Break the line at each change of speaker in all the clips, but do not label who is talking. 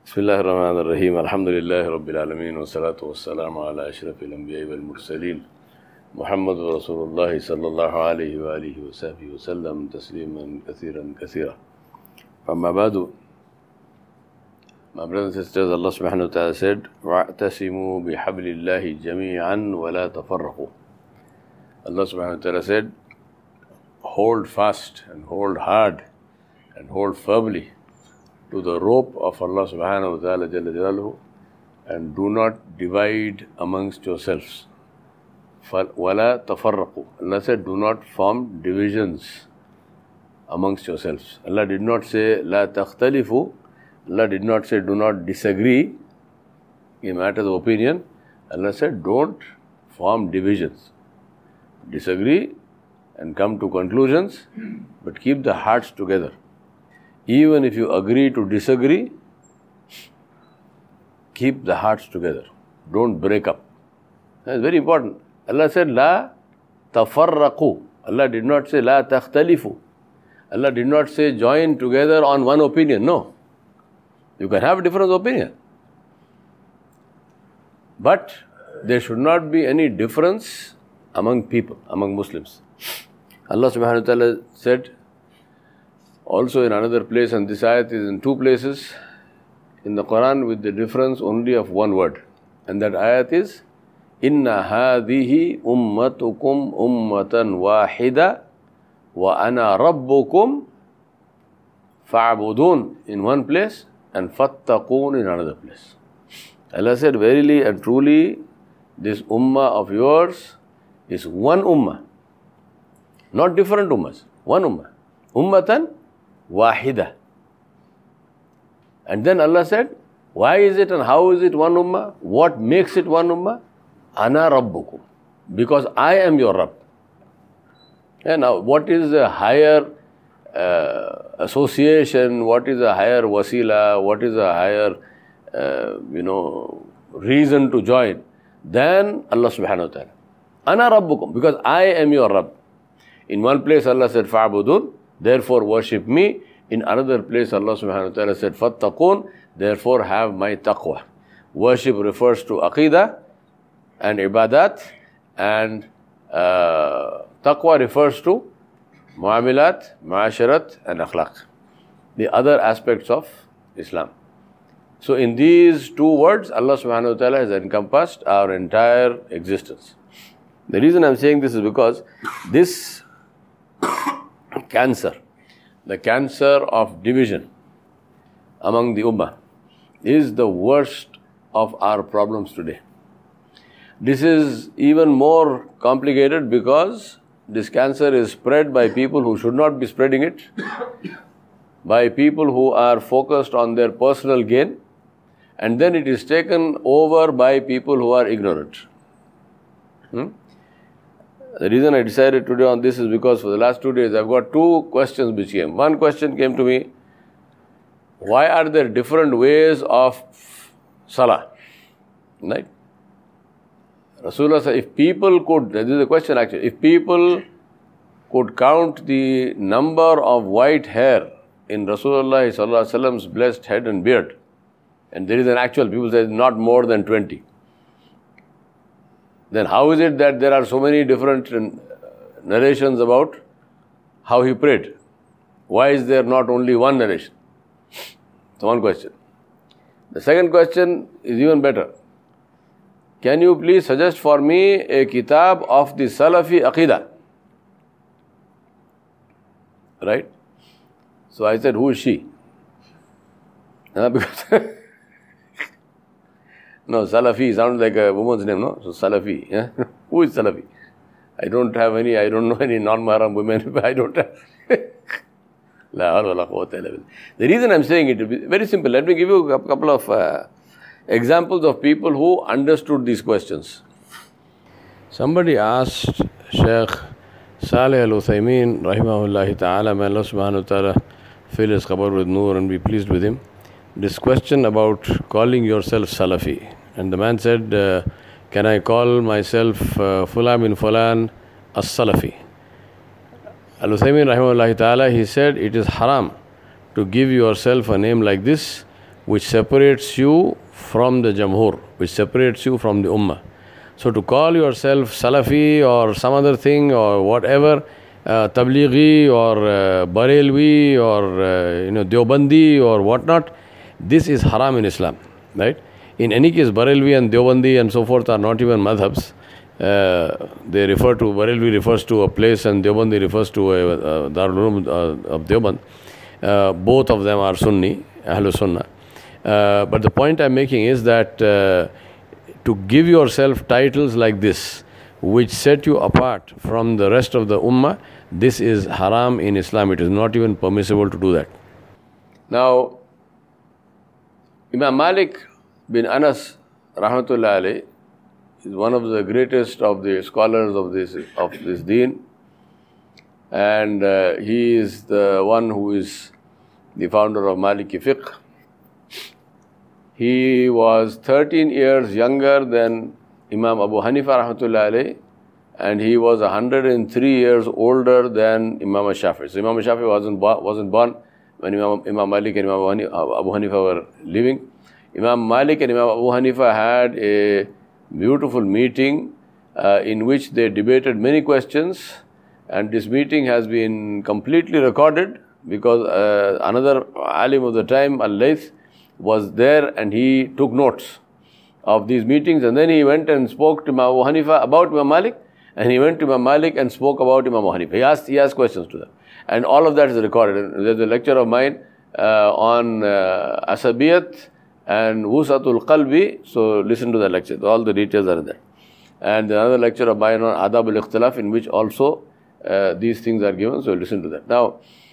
بسم الله الرحمن الرحيم الحمد لله رب العالمين والصلاة والسلام على أشرف الأنبياء والمرسلين محمد رسول الله صلى الله عليه وآله وصحبه وسلم تسليما كثيرا أما بعد. My brothers and sisters, Allah subhanahu wa ta'ala said, وَاعْتَسِمُوا بِحَبْلِ اللَّهِ جَمِيعًا وَلَا تَفَرَّقُوا. Allah subhanahu wa ta'ala said, hold fast and hold hard and hold firmly to the rope of Allah subhanahu wa ta'ala Jalla Jalaluhu, and do not divide amongst yourselves. وَلَا تَفَرَّقُوا. Allah said, do not form divisions amongst yourselves. Allah did not say, لَا تَخْتَلِفُوا. Allah did not say, do not disagree in matters of opinion. Allah said, don't form divisions. Disagree and come to conclusions, but keep the hearts together. Even if you agree to disagree, keep the hearts together. Don't break up. That's very important. Allah said, La tafarraqu. Allah did not say, La takhtalifu. Allah did not say, join together on one opinion. No. You can have a different opinion. But there should not be any difference among people, among Muslims. Allah subhanahu wa ta'ala said, also in another place, and this ayat is in two places in the Quran with the difference only of one word. And that ayat is, Inna hadihi ummatukum ummatan wahida wa ana rabbukum fa'budun in one place and fattaqun in another place. Allah said, verily and truly, this ummah of yours is one ummah. Not different ummas, one ummah. Ummatan wahida. And then Allah said, why is it and how is it one ummah? What makes it one ummah? Ana rabbukum. Because I am your Rabb. And now, what is a higher association? What is a higher wasila? What is a higher, reason to join than Allah subhanahu wa ta'ala? Ana rabbukum. Because I am your Rabb. In one place Allah said, fa'budun. Therefore worship me. In another place Allah subhanahu wa ta'ala said, fattaqun. Therefore have my taqwa. Worship refers to aqidah and ibadat, and taqwa refers to muamilat, muasharat and akhlaq, the other aspects of Islam. So in these two words, Allah subhanahu wa ta'ala has encompassed our entire existence. The reason I'm saying this is because this cancer, the cancer of division among the ummah, is the worst of our problems today. This is even more complicated because this cancer is spread by people who should not be spreading it, by people who are focused on their personal gain, and then it is taken over by people who are ignorant. The reason I decided today on this is because for the last 2 days I've got two questions which came. One question came to me, why are there different ways of salah? Right? Rasulullah said, if people could, this is a question actually, if people could count the number of white hair in Rasulullah sallallahu alaihi wasallam's blessed head and beard, and there is an actual, people say not more than 20, then how is it that there are so many different narrations about how he prayed? Why is there not only one narration? So one question. The second question is even better. Can you please suggest for me a kitab of the Salafi Aqidah? Right? So I said, who is she? Because no, Salafi sounds like a woman's name, no? So Salafi. Yeah? Who is Salafi? I don't know any non-Mahram women. I don't have. The reason I'm saying it is very simple. Let me give you a couple of examples of people who understood these questions. Somebody asked Shaykh Saleh Al-Uthaymeen, Rahimahullahi Ta'ala, may Allah subhanahu wa ta'ala fill his qabr with noor and be pleased with him, this question about calling yourself Salafi. And the man said, can I call myself Fulan bin Fulan as-Salafi? Al-Uthaymeen rahimahullah ta'ala, he said, it is haram to give yourself a name like this which separates you from the Jamhur, which separates you from the Ummah. So to call yourself Salafi or some other thing or whatever, Tablighi or Barelvi or Deobandi or whatnot, this is haram in Islam, right? In any case, Barelvi and Deobandi and so forth are not even madhabs. They refer to, Barelvi refers to a place and Deobandi refers to a Darul Uloom of Deoband. Both of them are Sunni, Ahlul Sunnah. But the point I'm making is that to give yourself titles like this, which set you apart from the rest of the Ummah, this is haram in Islam. It is not even permissible to do that. Now, Imam Malik bin Anas, rahmatullah alayhi, is one of the greatest of the scholars of this deen, and he is the one who is the founder of Maliki Fiqh. He was 13 years younger than Imam Abu Hanifa rahmatullah alayhi, and he was 103 years older than Imam Shafi'i. So Imam Shafi'i wasn't born when Imam Malik and Imam Abu Hanifa were living. Imam Malik and Imam Abu Hanifa had a beautiful meeting in which they debated many questions, and this meeting has been completely recorded because another alim of the time, Al-Layth, was there and he took notes of these meetings, and then he went and spoke to Imam Abu Hanifa about Imam Malik, and he went to Imam Malik and spoke about Imam Abu Hanifa. He asked questions to them, and all of that is recorded. There's a lecture of mine on Asabiyat and Wusatul Qalbi, so listen to the lecture. All the details are there. And another lecture of mine on Adab al-Ikhtilaf, in which also these things are given, so listen to that. Now,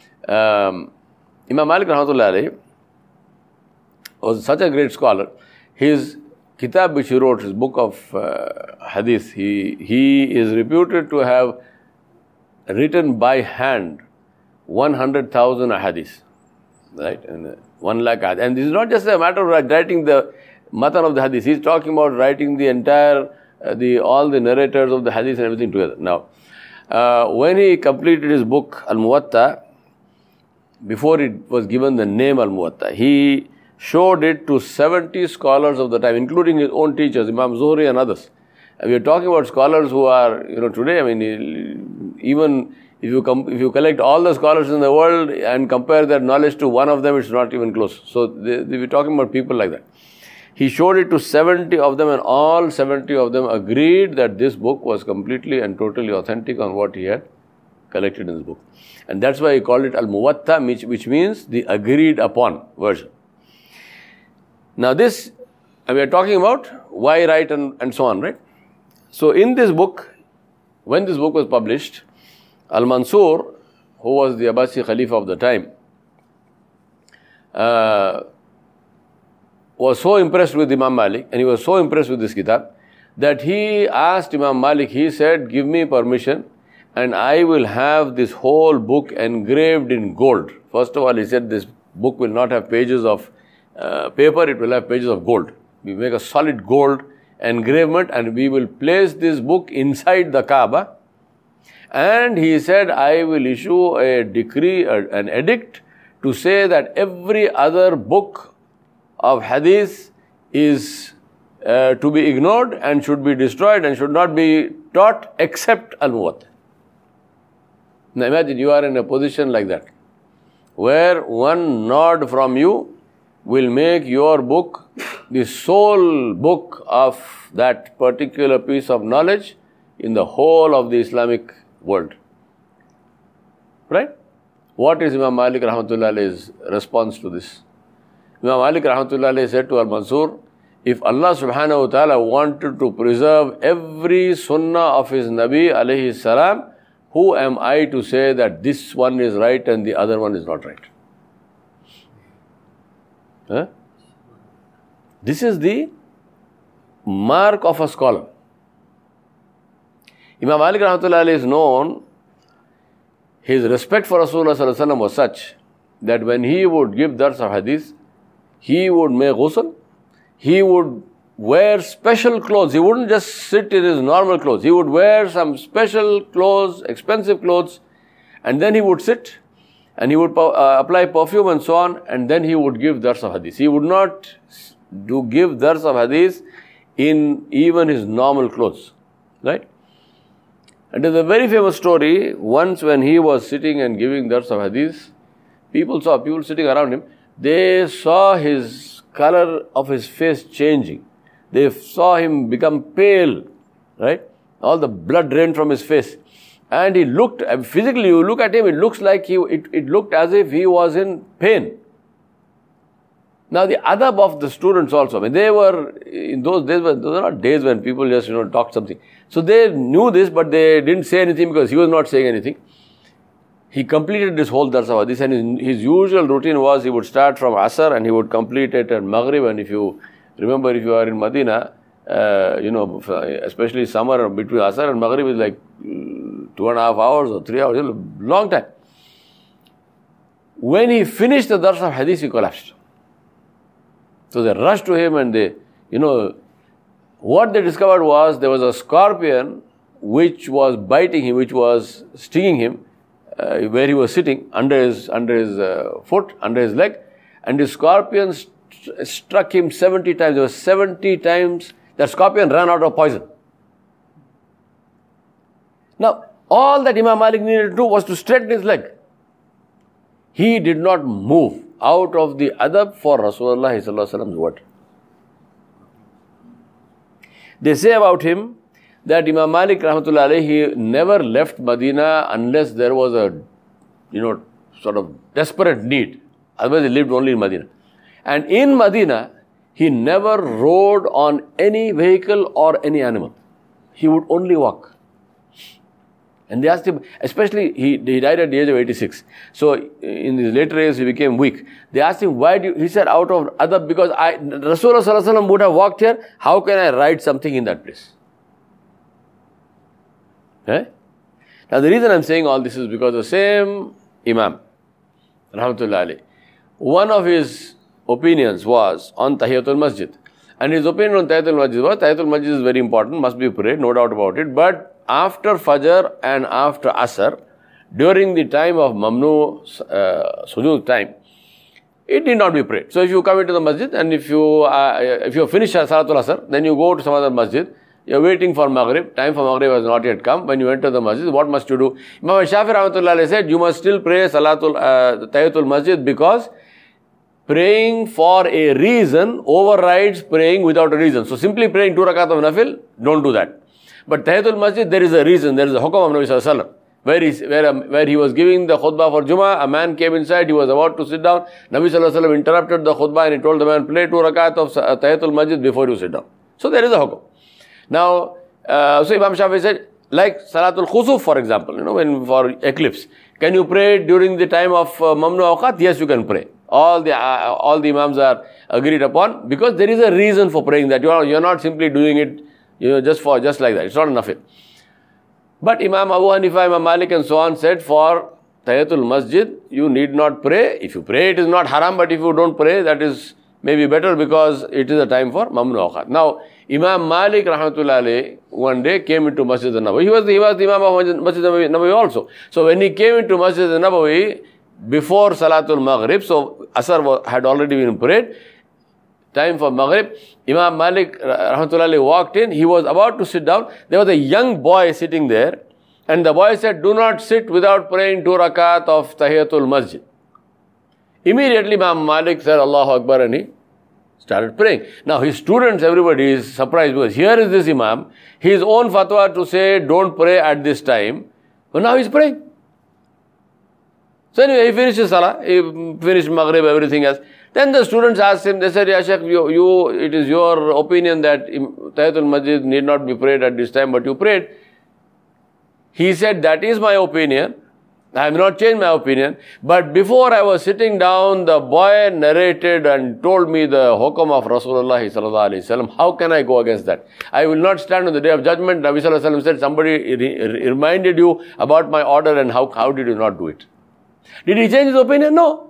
Imam Malik rahmatullah alayhi was such a great scholar. His kitab which he wrote, his book of hadith, he is reputed to have written by hand 100,000 hadith, right? And 1 lakh hadith. And this is not just a matter of writing the matan of the hadith. He's talking about writing the entire, all the narrators of the hadith and everything together. Now, when he completed his book Al-Muwatta, before it was given the name Al-Muwatta, he showed it to 70 scholars of the time, including his own teachers, Imam Zuhri and others. And we are talking about scholars who are, today, I mean, even if you collect all the scholars in the world and compare their knowledge to one of them, it's not even close. So we're talking about people like that. He showed it to 70 of them, and all 70 of them agreed that this book was completely and totally authentic on what he had collected in his book. And that's why he called it Al-Muwatta, which means the agreed upon version. Now this, we are talking about why write and so on, right? So in this book, when this book was published, Al-Mansur, who was the Abbasi Khalifa of the time, was so impressed with Imam Malik, and he was so impressed with this kitab, that he asked Imam Malik, he said, give me permission and I will have this whole book engraved in gold. First of all, he said, this book will not have pages of paper, it will have pages of gold. We make a solid gold engravement and we will place this book inside the Kaaba. And he said, I will issue a decree, an edict to say that every other book of hadith is to be ignored and should be destroyed and should not be taught except Al-Muwatta. Now imagine you are in a position like that, where one nod from you will make your book the sole book of that particular piece of knowledge in the whole of the Islamic world. Right? What is Imam Malik rahmatullah alayhi's response to this? Imam Malik rahmatullah alayhi said to Al-Mansur, if Allah subhanahu wa ta'ala wanted to preserve every sunnah of his Nabi alayhi salam, who am I to say that this one is right and the other one is not right? Huh? This is the mark of a scholar. Imam Malik rahmatullah alayhi is known, his respect for Rasulullah sallallahu alaihi wasallam was such that when he would give dars of hadith, he would make ghusl, he would wear special clothes. He wouldn't just sit in his normal clothes. He would wear some special clothes, expensive clothes, and then he would sit and he would apply perfume and so on, and then he would give dars of hadith. He would not give dars of hadith in even his normal clothes, right? And there's a very famous story. Once when he was sitting and giving dars of hadith, people sitting around him, they saw his color of his face changing. They saw him become pale, right? All the blood drained from his face. And he looked, physically you look at him, it looks like it looked as if he was in pain. Now the adab of the students also, they were, in those days, those are not days when people just, talk something. So they knew this, but they didn't say anything because he was not saying anything. He completed this whole dars of hadith, and his usual routine was he would start from Asr and he would complete it at Maghrib. And if you remember, if you are in Medina, especially summer between Asr and Maghrib is like 2.5 hours or 3 hours, long time. When he finished the dars of hadith, he collapsed. So they rushed to him and they, what they discovered was there was a scorpion which was biting him, which was stinging him, where he was sitting under his foot, under his leg, and the scorpion struck him 70 times. There was 70 times the scorpion ran out of poison. Now, all that Imam Malik needed to do was to straighten his leg. He did not move out of the adab for Rasulullah sallallahu alaihi wasallam's word. They say about him that Imam Malik rahmatullah alayhi never left Medina unless there was a, sort of desperate need. Otherwise he lived only in Medina. And in Medina, he never rode on any vehicle or any animal. He would only walk. And they asked him, especially he died at the age of 86. So in his later years he became weak. They asked him, why do you, he said, out of adab, because Rasulullah sallallahu alaihi wasallam would have walked here, how can I ride something in that place? Okay? Now the reason I'm saying all this is because the same Imam, rahmatullah alayhi, one of his opinions was on Tahiyatul Masjid. And his opinion on Tahiyatul Masjid was, Tahiyatul Masjid is very important, must be prayed, no doubt about it. But after Fajr and after Asr, during the time of Mamnu Sujood time, it need not be prayed. So if you come into the Masjid and if you finish Salatul Asr, then you go to some other Masjid, you are waiting for Maghrib, time for Maghrib has not yet come. When you enter the Masjid, what must you do? Imam Shafi rahmatullah alayhi said, you must still pray Tahiyatul Masjid because praying for a reason overrides praying without a reason. So simply praying 2 rakat of nafil, don't do that. But Tahiyatul Masjid, there is a reason, there is a hukam of Nabi sallallahu alaihi wasallam, where he was giving the khutbah for Jummah, a man came inside, he was about to sit down, Nabi sallallahu alaihi wasallam interrupted the khutbah and he told the man, play 2 rakat of Tahiyatul Masjid before you sit down. So there is a hukam. Now, so Imam Shafi said, like Salatul Khusuf for example, when for eclipse, can you pray during the time of Mamnu Awqat? Yes, you can pray. All the Imams are agreed upon because there is a reason for praying that. You are not simply doing it just like that. It's not enough. But Imam Abu Hanifa, Imam Malik and so on said for Tahiyatul Masjid, you need not pray. If you pray, it is not haram, but if you don't pray, that is maybe better because it is a time for Mamnu Awqat. Now, Imam Malik rahmatullah alayhi one day came into Masjid al-Nabawi. He was the Imam of Masjid al-Nabawi also. So when he came into Masjid al-Nabawi before Salatul Maghrib, so Asr had already been prayed, time for Maghrib, Imam Malik rahmatullah alayhi walked in, he was about to sit down, there was a young boy sitting there, and the boy said, do not sit without praying 2 rakat of Tahiyatul Masjid. Immediately Imam Malik said, Allahu Akbar, and he started praying. Now his students, everybody is surprised because here is this Imam, his own fatwa to say don't pray at this time, but now he's praying. So anyway, he finished his Salah, he finished Maghrib, everything else. Then the students asked him, they said, Ya Shaykh, it is your opinion that Tahiyatul Masjid need not be prayed at this time, but you prayed. He said, that is my opinion. I have not changed my opinion. But before I was sitting down, the boy narrated and told me the hukam of Rasulullah sallallahu alaihi wasallam. How can I go against that? I will not stand on the day of judgment. Nabi sallallahu alaihi wasallam said, somebody reminded you about my order and how did you not do it? Did he change his opinion? No.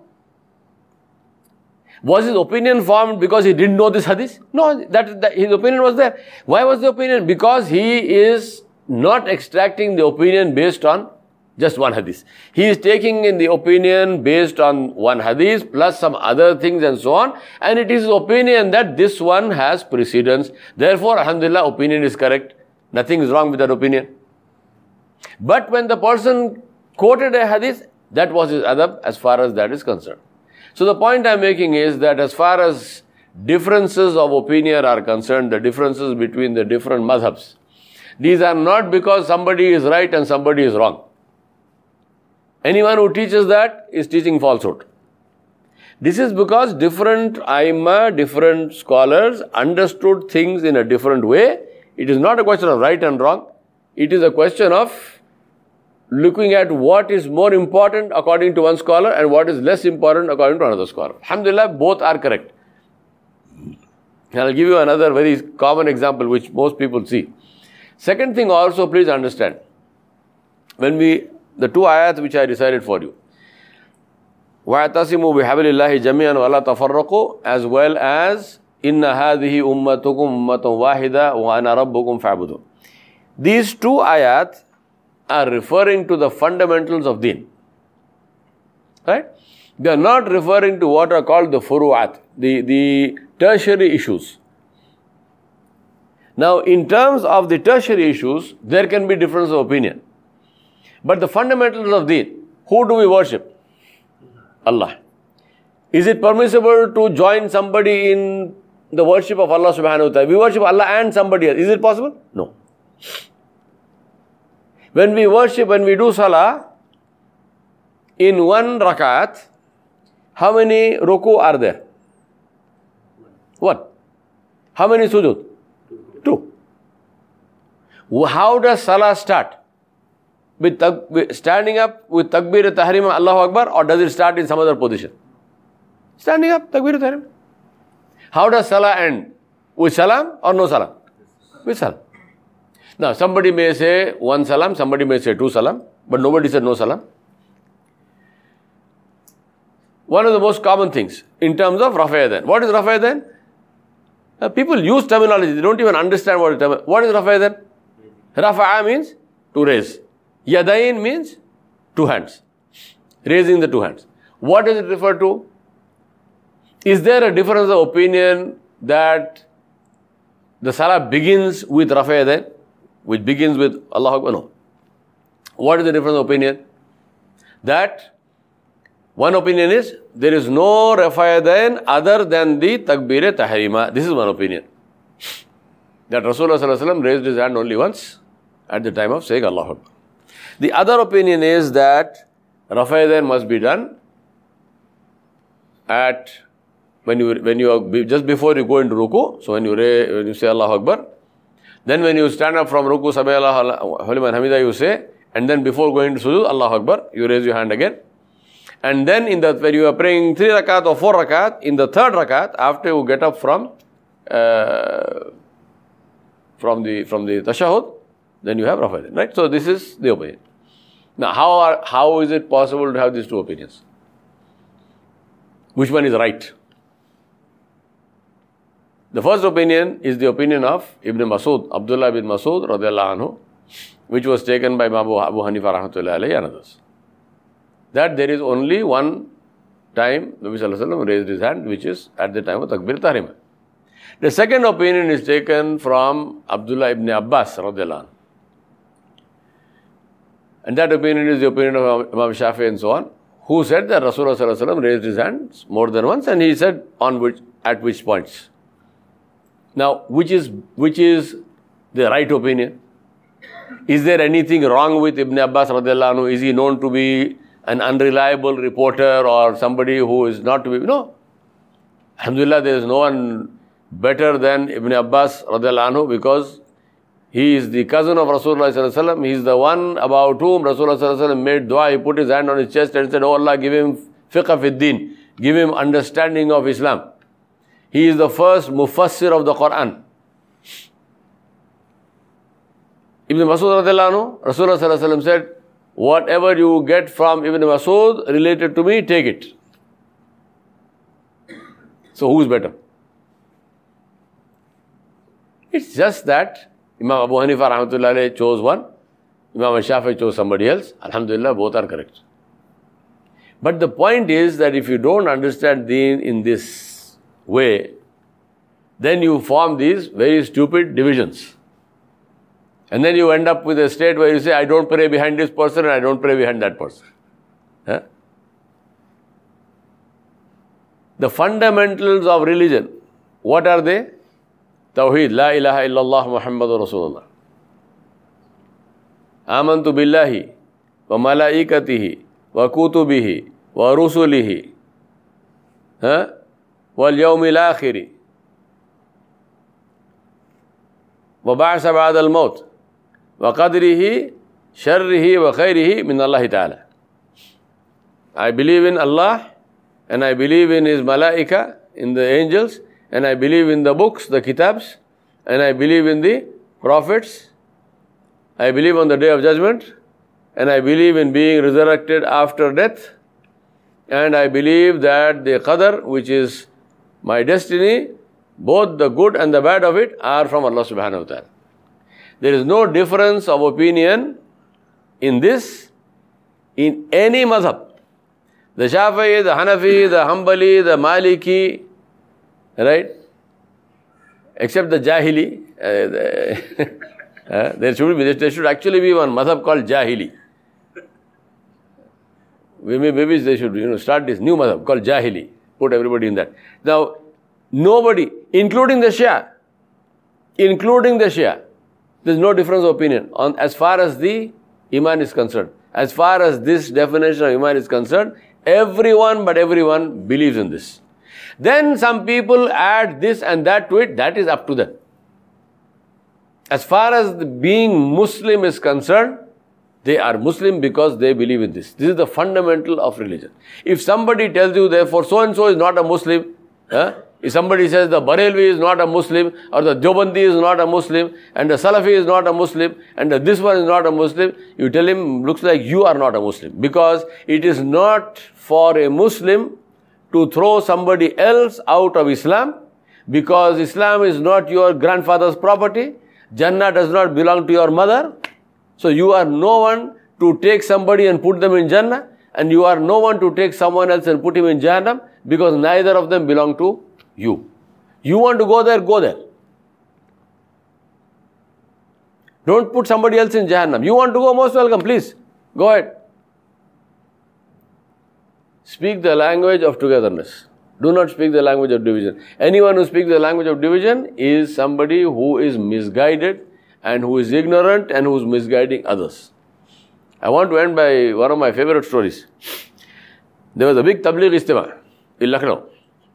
Was his opinion formed because he didn't know this hadith? No, that his opinion was there. Why was the opinion? Because he is not extracting the opinion based on Just one hadith. He is taking in the opinion based on one hadith plus some other things and so on. And it is his opinion that this one has precedence. Therefore, alhamdulillah, opinion is correct. Nothing is wrong with that opinion. But when the person quoted a hadith, that was his adab as far as that is concerned. So the point I am making is that as far as differences of opinion are concerned, the differences between the different madhabs, these are not because somebody is right and somebody is wrong. Anyone who teaches that is teaching falsehood. This is because different aima, different scholars understood things in a different way. It is not a question of right and wrong. It is a question of looking at what is more important according to one scholar and what is less important according to another scholar. Alhamdulillah, both are correct. And I'll give you another very common example which most people see. Second thing also, please understand. The two ayats which I recited for you. وَاعْتَصِمُوا بِحَبْلِ اللَّهِ جَمِيعًا وَلَا تَفَرَّقُوا, as well as إِنَّ هَذِهِ أُمَّتُكُمْ أُمَّةٌ وَاحِدَةٌ وَأَنَا رَبُّكُمْ فَاعْبُدُونَ. These two ayats are referring to the fundamentals of deen. Right? They are not referring to what are called the furu'at, the tertiary issues. Now, in terms of the tertiary issues, there can be difference of opinion. But the fundamentals of deen, who do we worship? Allah. Is it permissible to join somebody in the worship of Allah subhanahu wa ta'ala? We worship Allah and somebody else. Is it possible? No. When we worship, when we do salah, in one rakat, how many ruku are there? One. How many sujud? Two. How does salah start? With standing up with takbir tahrim Allahu Akbar, or does it start in some other position? Standing up, takbir tahrim. How does salah end? With salam or no salam? With salam. Now, somebody may say one salam, somebody may say two salam, but nobody said no salam. One of the most common things in terms of Rafa Yadain. What is Rafa Yadain? People use terminology, they don't even understand what it is. What is Rafa Yadain? Rafa'a means to raise. Yadain means two hands. Raising the two hands. What does it refer to? Is there a difference of opinion that the salah begins with Rafa Yadain, which begins with Allahu Akbar? No. What is the difference of opinion? That one opinion is there is no Rafa Yadain other than the Takbir Tahrima. This is one opinion. That Rasulullah sallallahu alaihi wasallam raised his hand only once at the time of saying Allahu Akbar. The other opinion is that Rafa Yadain must be done at when you are just before you go into ruku. So when you say Allahu Akbar, then when you stand up from ruku, Sami Allahu liman hamida, you say, and then before going to sujood, Allahu Akbar, you raise your hand again. And then when you are praying 3 rakat or 4 rakat, in the third rakat, after you get up from the tashahhud, then you have Rafa Yadain, right? So this is the opinion. Now, how is it possible to have these two opinions? Which one is right? The first opinion is the opinion of Ibn Masud, Abdullah bin Masud radiallahu anhu, which was taken by Abu Hanifa rahmatullahi alayhi and others. That there is only one time Nabi sallallahu alaihi wasallam raised his hand, which is at the time of Takbir Tahrima. The second opinion is taken from Abdullah ibn Abbas radiallahu anhu. And that opinion is the opinion of Imam Shafi and so on, who said that Rasulullah sallallahu alaihi wasallam raised his hands more than once, and he said at which points. Now, which is the right opinion? Is there anything wrong with Ibn Abbas radiallahu anhu? Is he known to be an unreliable reporter or somebody who is not to be? No. Alhamdulillah, there is no one better than Ibn Abbas radiallahu anhu, because he is the cousin of Rasulullah sallallahu alaihi wasallam. He is the one about whom Rasulullah sallallahu alaihi wasallam made dua. He put his hand on his chest and said, "Oh Allah, give him fiqh fid din, give him understanding of Islam." He is the first mufassir of the Quran. Ibn Masud radiallahu anhu, Rasulullah sallallahu alaihi wasallam said, "Whatever you get from Ibn Masud related to me, take it." So who is better? It's just that Imam Abu Hanifa rahmatullahi alayhi chose one Imam Shafi'i chose somebody else. Alhamdulillah, both are correct. But the point is that if you don't understand deen in this way, then you form these very stupid divisions. And then you end up with a state where you say, I don't pray behind this person and I don't pray behind that person. Huh? The fundamentals of religion, what are they? Tawheed, La ilaha illallah Muhammadur Rasulullah. Amantu billahi wa malaikatihi wa kutubihi wa rusulihi wal yawmil akhiri wa ba'sa ba'da al-maut wa qadrihi sharrihi wa khairihi min Allah ta'ala. I believe in Allah and I believe in His malaika, in the angels, and I believe in the books, the kitabs, and I believe in the prophets. I believe on the day of judgment, and I believe in being resurrected after death, and I believe that the qadr, which is my destiny, both the good and the bad of it, are from Allah subhanahu wa ta'ala. There is no difference of opinion in this, in any madhab. The Shafi'i, the Hanafi, the Hanbali, the Maliki, right? Except the Jahili. There should actually be one madhab called Jahili. Maybe they should start this new madhab called Jahili. Put everybody in that. Now, nobody, including the Shia, there's no difference of opinion on as far as the Iman is concerned. As far as this definition of Iman is concerned, everyone believes in this. Then some people add this and that to it, that is up to them. As far as being Muslim is concerned, they are Muslim because they believe in this. This is the fundamental of religion. If somebody tells you, therefore, so-and-so is not a Muslim, if somebody says the Barelvi is not a Muslim, or the Deobandi is not a Muslim, and the Salafi is not a Muslim, and this one is not a Muslim, you tell him, looks like you are not a Muslim. Because it is not for a Muslim to throw somebody else out of Islam, because Islam is not your grandfather's property. Jannah does not belong to your mother. So you are no one to take somebody and put them in Jannah, and you are no one to take someone else and put him in Jahannam, because neither of them belong to you. You want to go there, go there. Don't put somebody else in Jahannam. You want to go, most welcome, please. Go ahead. Speak the language of togetherness. Do not speak the language of division. Anyone who speaks the language of division is somebody who is misguided and who is ignorant and who is misguiding others. I want to end by one of my favorite stories. There was a big Tabligh Ijtima in Lucknow.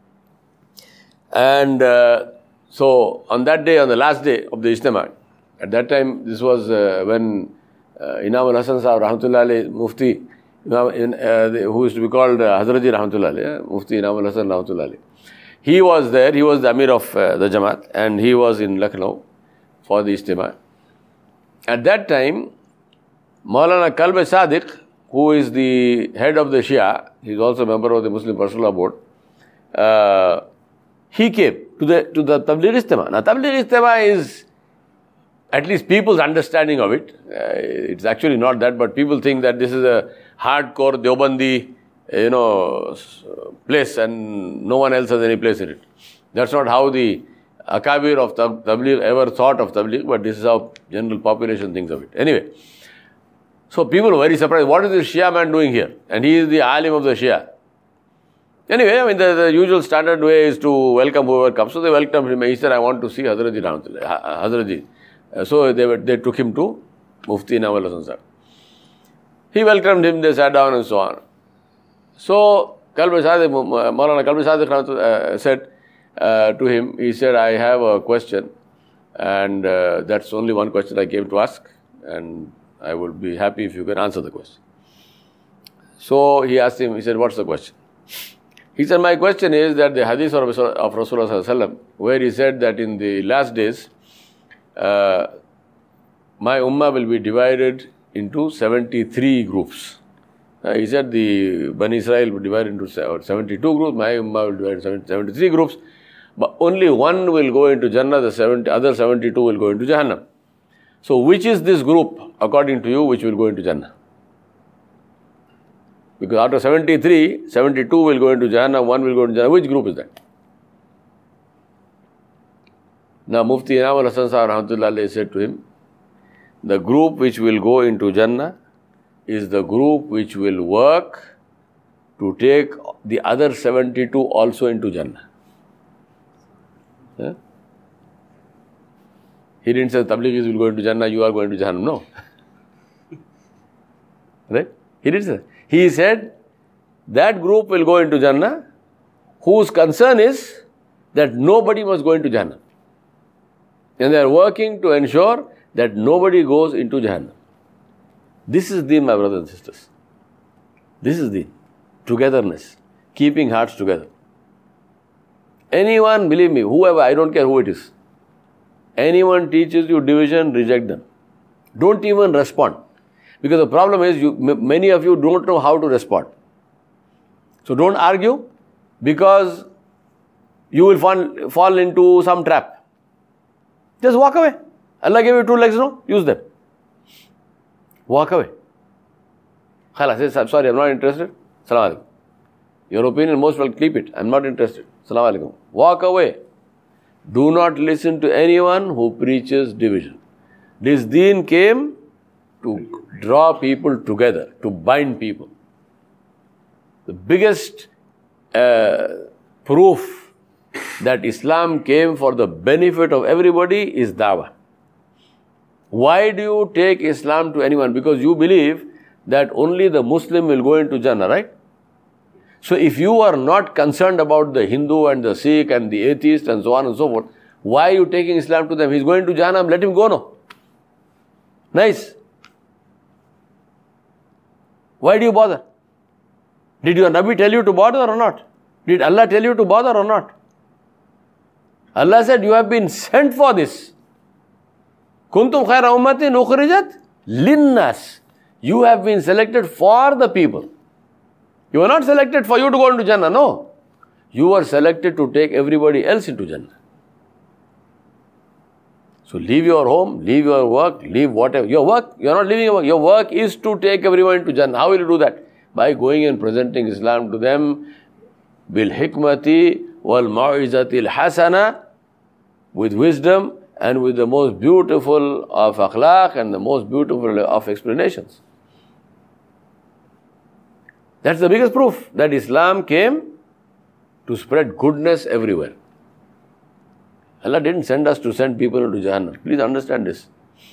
And so on that day, on the last day of the Ijtima, at that time, this was when Inam al-Hasan Sahib Rahmatullah Alayhi, Mufti, who used to be called Hazraji Rahmatullah Alayhi, Mufti Inam al-Hasan Rahmatullah Alayhi. He was there, he was the Amir of the Jamaat, and he was in Lucknow for the Ijtima. At that time, Maulana Kalb Sadiq, who is the head of the Shia, he is also a member of the Muslim Personal Law Board, he came to the Tabligh Ijtima. Now, Tabligh Ijtima is, at least people's understanding of it, it's actually not that, but people think that this is a hardcore Deobandi, place, and no one else has any place in it. That's not how the Akabir of Tabligh ever thought of Tabligh, but this is how general population thinks of it. Anyway, so people were very surprised. What is this Shia man doing here? And he is the alim of the Shia. Anyway, the usual standard way is to welcome whoever comes. So they welcomed him. He said, I want to see Hazraji. So they took him to Mufti Inam al-Hasan Sahib. He welcomed him, they sat down and so on. So Maulana Kalb Sadiq said to him, he said, I have a question, and that's only one question I came to ask, and I would be happy if you can answer the question. So he asked him, he said, what's the question? He said, my question is that the hadith of Rasulullah Sallallahu Alaihi Wasallam, where he said that in the last days, my ummah will be divided into 73 groups. He said the Bani Israel will be divided into 72 groups, my ummah will be divided into 73 groups, but only one will go into Jannah, the other 72 will go into Jahannam. So which is this group, according to you, which will go into Jannah? Because out of 73, 72 will go into Jannah, 1 will go into Jannah. Which group is that? Now Mufti Inam al-Hasan Sahib Rahmatullah said to him, the group which will go into Jannah is the group which will work to take the other 72 also into Jannah. Huh? He didn't say Tabligis will go into Jannah, you are going to Jannah. No. Right? He didn't say that. He said that group will go into Jannah whose concern is that nobody must go into Jannah. And they are working to ensure that nobody goes into Jannah. This is Deen, my brothers and sisters. This is Deen. Togetherness. Keeping hearts together. Anyone, believe me, whoever, I don't care who it is. Anyone teaches you division, reject them. Don't even respond. Because the problem is, many of you don't know how to respond. So don't argue, because you will fall into some trap. Just walk away. Allah gave you 2 legs, no? Use them. Walk away. Khalas, say, sorry, I'm not interested. Salaam alaikum. Your opinion, most will keep it. I'm not interested. Salaam alaikum. Walk away. Do not listen to anyone who preaches division. This deen came to draw people together, to bind people. The biggest proof that Islam came for the benefit of everybody is da'wah. Why do you take Islam to anyone? Because you believe that only the Muslim will go into Jannah, right? So if you are not concerned about the Hindu and the Sikh and the atheist and so on and so forth, why are you taking Islam to them? He's going to Jannah, let him go now. Nice. Why do you bother? Did your Nabi tell you to bother or not? Did Allah tell you to bother or not? Allah said, you have been sent for this. Kuntum khayra ummatin ukhrijat linnas. You have been selected for the people. You were not selected for you to go into Jannah, no. You were selected to take everybody else into Jannah. So leave your home, leave your work, leave whatever. Your work, you are not leaving your work. Your work is to take everyone into Jannah. How will you do that? By going and presenting Islam to them bil hikmati wal mau'izatil hasana, with wisdom and with the most beautiful of akhlaq and the most beautiful of explanations. That's the biggest proof that Islam came to spread goodness everywhere. Allah didn't send us to send people into Jannah. Please understand this.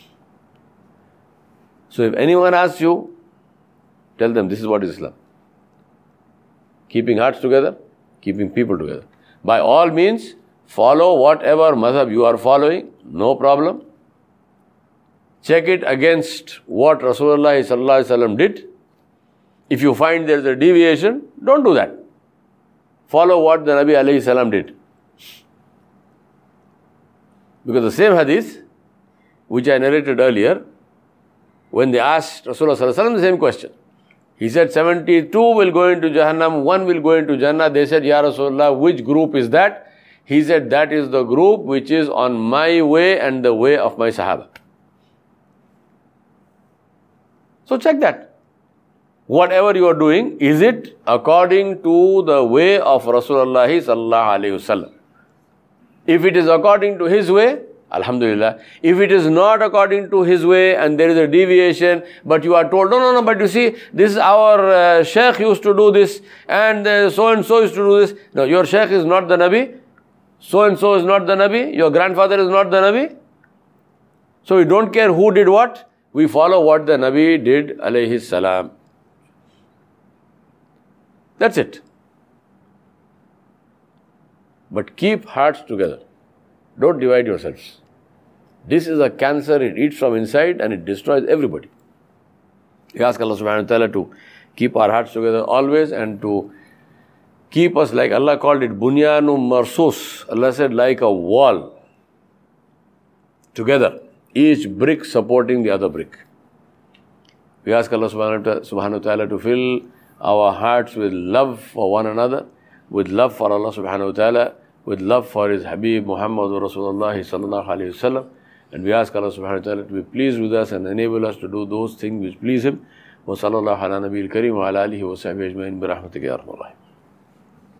So if anyone asks you, tell them this is what is Islam. Keeping hearts together, keeping people together. By all means, follow whatever madhab you are following, no problem. Check it against what Rasulullah sallallahu alaihi wasallam did. If you find there is a deviation, don't do that. Follow what the Nabi alayhi salam did. Because the same hadith, which I narrated earlier, when they asked Rasulullah sallallahu alaihi wasallam the same question, he said 72 will go into Jahannam, 1 will go into Jannah. They said, Ya Rasulullah, which group is that? He said, that is the group which is on my way and the way of my Sahaba. So check that. Whatever you are doing, is it according to the way of Rasulullah sallallahu alaihi wasallam? If it is according to his way, alhamdulillah. If it is not according to his way and there is a deviation, but you are told, no, but you see, this is our sheikh used to do this and so and so used to do this. No, your sheikh is not the Nabi. So and so is not the Nabi. Your grandfather is not the Nabi. So we don't care who did what. We follow what the Nabi did, alayhi salam. That's it. But keep hearts together. Don't divide yourselves. This is a cancer, it eats from inside and it destroys everybody. We ask Allah subhanahu wa ta'ala to keep our hearts together always and to keep us, like Allah called it, bunyanum marsus. Allah said, like a wall. Together. Each brick supporting the other brick. We ask Allah subhanahu wa ta'ala to fill our hearts with love for one another, with love for Allah subhanahu wa ta'ala, with love for His Habib Muhammad Rasulullah sallallahu alayhi wa sallam, And we ask Allah subhanahu wa ta'ala to be pleased with us and enable us to do those things which please Him. Wa sallallahu ala nabiyil kareem wa ala alihi wa sahbihi ajma'in bi rahmatika ya arhamar rahimin.